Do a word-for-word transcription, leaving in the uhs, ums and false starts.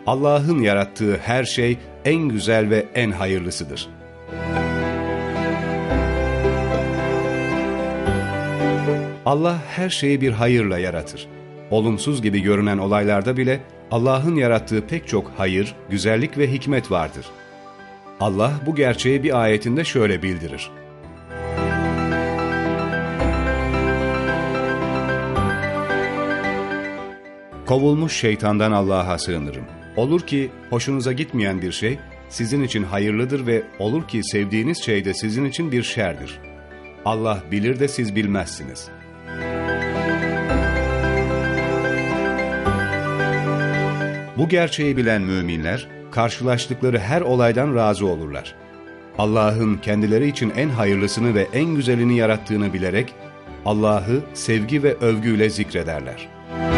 Allah'ın yarattığı her şey en güzel ve en hayırlısıdır. Allah her şeyi bir hayırla yaratır. Olumsuz gibi görünen olaylarda bile Allah'ın yarattığı pek çok hayır, güzellik ve hikmet vardır. Allah bu gerçeği bir ayetinde şöyle bildirir. Kovulmuş şeytandan Allah'a sığınırım. Olur ki hoşunuza gitmeyen bir şey sizin için hayırlıdır ve olur ki sevdiğiniz şey de sizin için bir şerdir. Allah bilir de siz bilmezsiniz. Bu gerçeği bilen müminler, karşılaştıkları her olaydan razı olurlar. Allah'ın kendileri için en hayırlısını ve en güzelini yarattığını bilerek, Allah'ı sevgi ve övgüyle zikrederler.